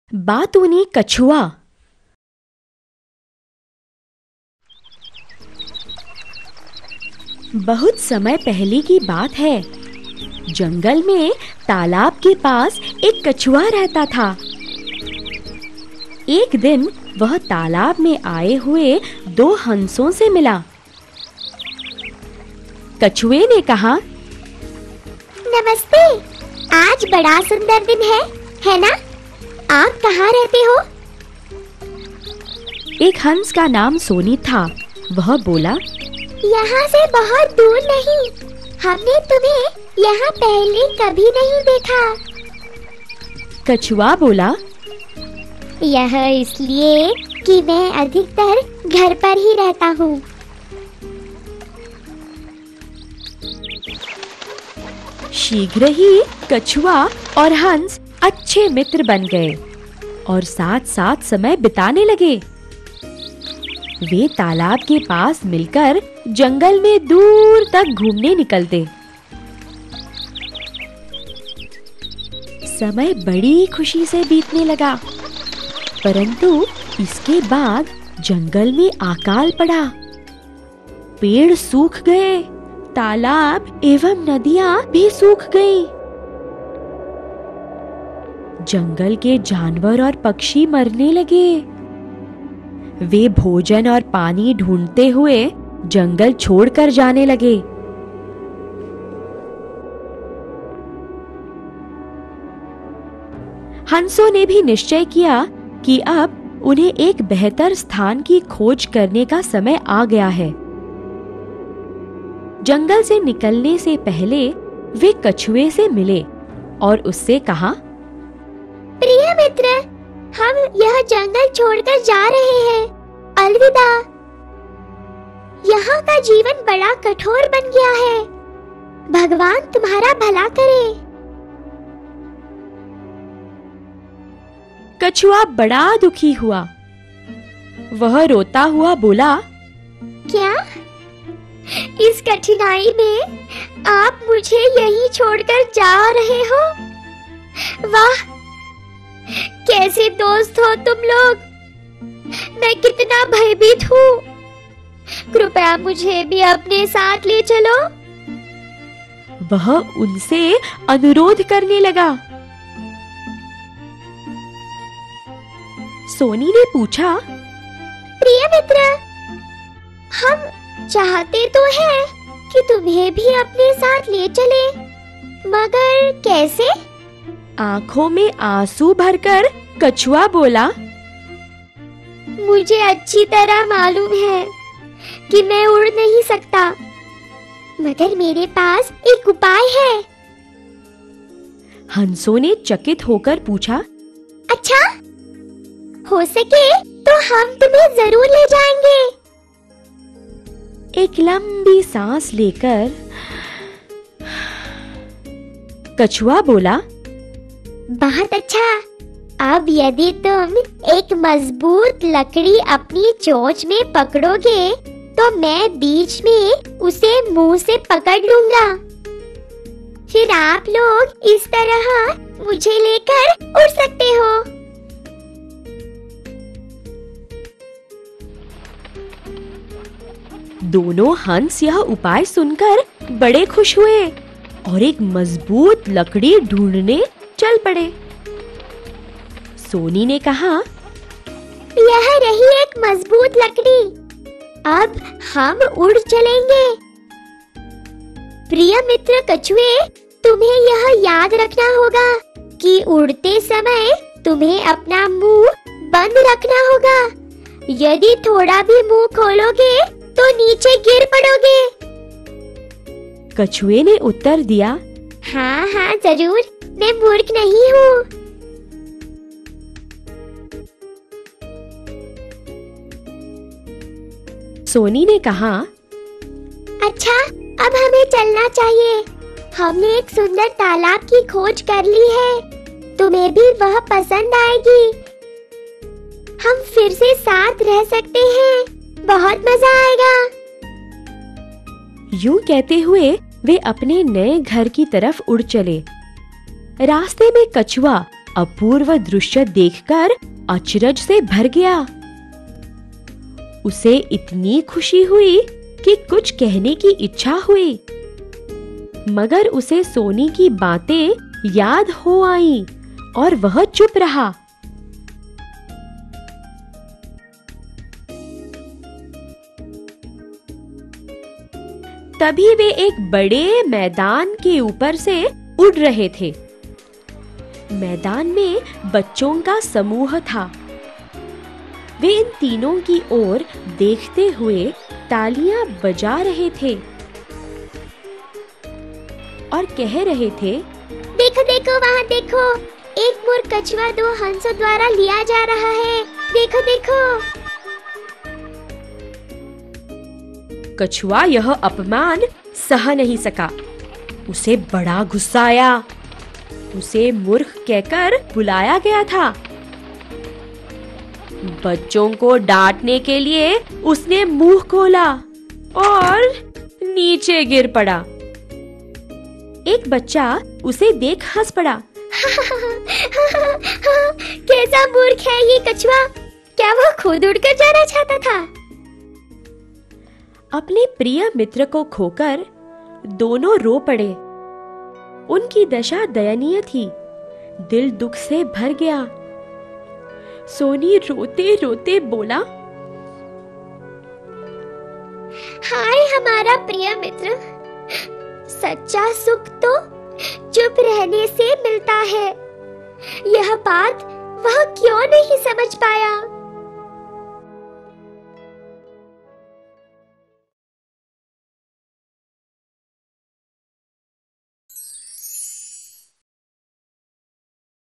बातूनी कछुआ। बहुत समय पहले की बात है। जंगल में तालाब के पास एक कछुआ रहता था। एक दिन वह तालाब में आए हुए दो हंसों से मिला। कछुए ने कहा, नमस्ते, आज बड़ा सुंदर दिन है ना? आप कहाँ रहते हो? एक हंस का नाम सोनी था। वह बोला, यहाँ से बहुत दूर नहीं। हमने तुम्हें यहाँ पहले कभी नहीं देखा। कछुआ बोला, यह इसलिए कि मैं अधिकतर घर पर ही रहता हूँ। शीघ्र ही कछुआ और हंस अच्छे मित्र बन गए और साथ साथ समय बिताने लगे। वे तालाब के पास मिलकर जंगल में दूर तक घूमने निकलते। समय बड़ी खुशी से बीतने लगा, परंतु इसके बाद जंगल में अकाल पड़ा। पेड़ सूख गए, तालाब एवं नदियां भी सूख गई। जंगल के जानवर और पक्षी मरने लगे। वे भोजन और पानी ढूंढते हुए जंगल छोड़कर जाने लगे। हंसों ने भी निश्चय किया कि अब उन्हें एक बेहतर स्थान की खोज करने का समय आ गया है। जंगल से निकलने से पहले वे कछुए से मिले और उससे कहा, प्रिय मित्र, हम यह जंगल छोड़कर जा रहे हैं। अलविदा। यहाँ का जीवन बड़ा कठोर बन गया है। भगवान तुम्हारा भला करे। कछुआ बड़ा दुखी हुआ। वह रोता हुआ बोला, क्या इस कठिनाई में आप मुझे यहीं छोड़कर जा रहे हो? वाह, कैसे दोस्त हो तुम लोग। मैं कितना भयभीत हूँ। कृपया मुझे भी अपने साथ ले चलो। वह उनसे अनुरोध करने लगा। सोनी ने पूछा, प्रिय मित्र, हम चाहते तो हैं कि तुम्हें भी अपने साथ ले चले, मगर कैसे? आंखों में आंसू भरकर कछुआ बोला, मुझे अच्छी तरह मालूम है कि मैं उड़ नहीं सकता, मगर मेरे पास एक उपाय है। हंसों ने चकित होकर पूछा, अच्छा, हो सके तो हम तुम्हें जरूर ले जाएंगे। एक लंबी सांस लेकर कछुआ बोला, बहुत अच्छा। अब यदि तुम एक मजबूत लकड़ी अपनी चोंच में पकड़ोगे तो मैं बीच में उसे मुंह से पकड़ लूंगा। फिर आप लोग इस तरह मुझे लेकर उड़ सकते हो। दोनों हंस यह उपाय सुनकर बड़े खुश हुए और एक मजबूत लकड़ी ढूंढने चल पड़े। सोनी ने कहा, यह रही एक मजबूत लकड़ी। अब हम उड़ चलेंगे। प्रिय मित्र कछुए, तुम्हें यह याद रखना होगा कि उड़ते समय तुम्हें अपना मुंह बंद रखना होगा। यदि थोड़ा भी मुंह खोलोगे तो नीचे गिर पड़ोगे। कछुए ने उत्तर दिया, हाँ हाँ जरूर, मैं मूर्ख नहीं हूँ। सोनी ने कहा, अच्छा, अब हमें चलना चाहिए। हमने एक सुंदर तालाब की खोज कर ली है। तुम्हें भी वह पसंद आएगी। हम फिर से साथ रह सकते हैं। बहुत मजा आएगा। यूं कहते हुए वे अपने नए घर की तरफ उड़ चले। रास्ते में कछुआ अपूर्व दृश्य देखकर अचरज से भर गया। उसे इतनी खुशी हुई कि कुछ कहने की इच्छा हुई, मगर उसे सोनी की बातें याद हो आईं और वह चुप रहा। तभी वे एक बड़े मैदान के ऊपर से उड़ रहे थे। मैदान में बच्चों का समूह था। वे इन तीनों की ओर देखते हुए तालियां बजा रहे थे और कह रहे थे, देखो देखो वहाँ देखो, एक मूर्ख कछुआ 2 हंसों द्वारा लिया जा रहा है। देखो देखो। कछुआ यह अपमान सह नहीं सका। उसे बड़ा गुस्सा आया। उसे मूर्ख कहकर बुलाया गया था। बच्चों को डांटने के लिए उसने मुंह खोला और नीचे गिर पड़ा। एक बच्चा उसे देख हंस पड़ा। कैसा मूर्ख है ये कछुआ, क्या वह खुद उड़कर जाना चाहता था? अपने प्रिय मित्र को खोकर दोनों रो पड़े। उनकी दशा दयनीय थी। दिल दुख से भर गया। सोनी रोते रोते बोला, हाय हमारा प्रिय मित्र, सच्चा सुख तो चुप रहने से मिलता है। यह बात वह क्यों नहीं समझ पाया?